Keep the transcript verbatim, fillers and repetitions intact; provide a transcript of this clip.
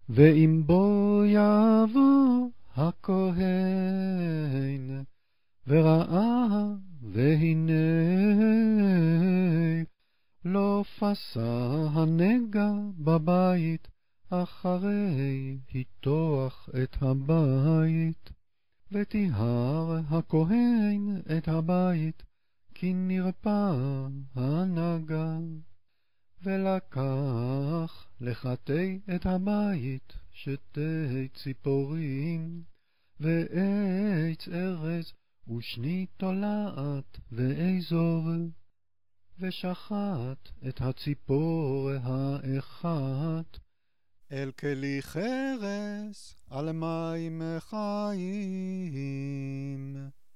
ואם בו יבוא הכהן וראה והנה לא פסע הנגע בבית אחרי היטוח את הבית, וטיהר הכהן את הבית כי נרפא הנגע, ולקח לחטא את הבית שתי ציפורים ועץ ארז ושני תולעת ואזור, ושחט את הציפור האחת אל כלי חרס על מים חיים.